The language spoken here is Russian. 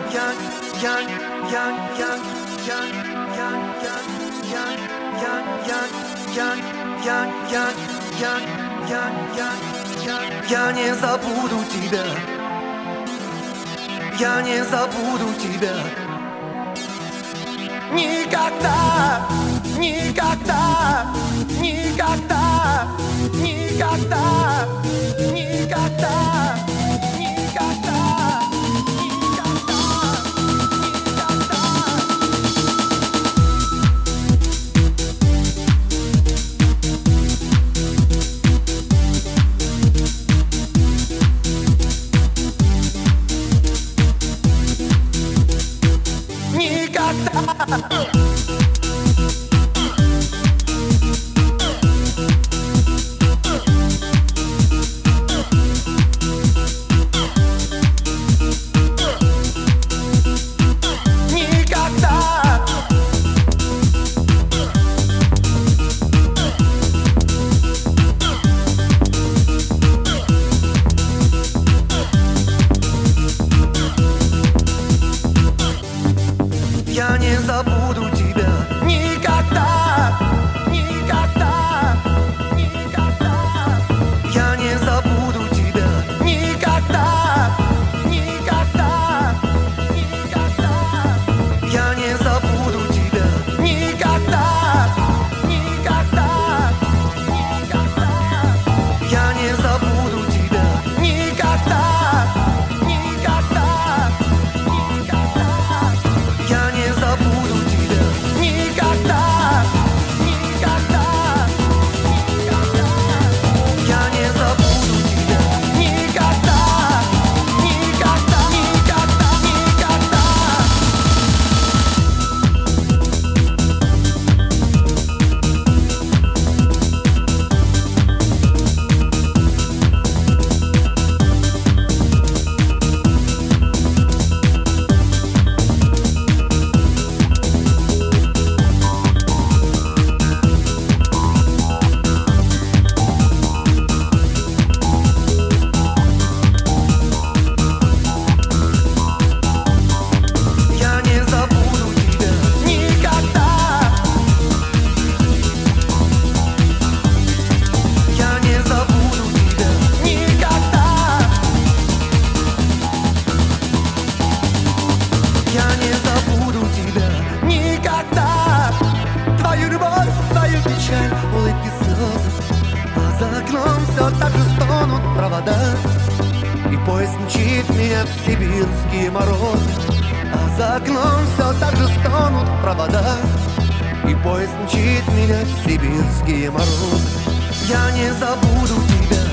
Я не забуду тебя, я не забуду тебя. Никогда, никогда, никогда, никогда, никогда, никогда, я не забуду тебя. Никогда, никогда, никогда. Я не забуду тебя. Никогда, никогда, никогда. Я не забуду тебя. Никогда, никогда, никогда. Я не забуду тебя. Никогда. Я не забуду тебя никогда, никогда, никогда. Я не забуду тебя никогда, никогда, никогда, никогда. Я не забуду тебя никогда. Твою любовь, твою печаль, улыбки, слезы. А за окном все так же стонут провода, и поезд мчит меня в сибирские морозы. А за окном все так же стонут провода, и поезд мчит меня в сибирские морозы. Я не забуду тебя.